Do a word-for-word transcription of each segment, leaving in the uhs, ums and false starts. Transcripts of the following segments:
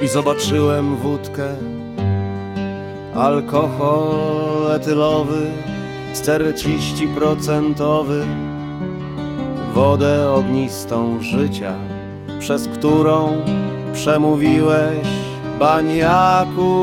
i zobaczyłem wódkę, alkohol etylowy, czterdzieści procent, wodę ognistą życia, przez którą przemówiłeś, baniaku,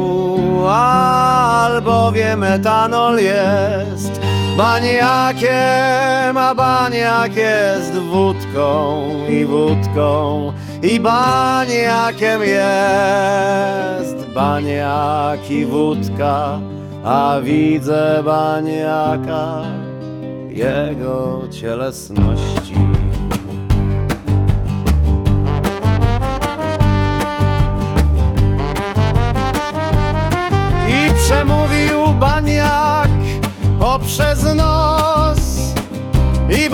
albowiem etanol jest baniakiem, a baniak jest wódką i wódką i baniakiem jest baniak i wódka, a widzę baniaka jego cielesności. I przemówił baniak poprzez nos i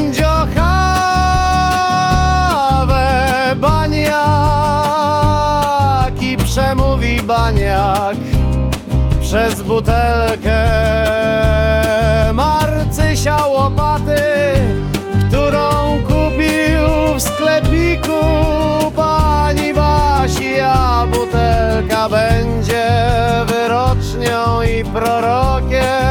bandziochawę. Baniak i przemówi baniak przez butelkę Marcysia łopaty, którą kupił w sklepiku pani Wasi, a butelka będzie wyrocznią i prorokiem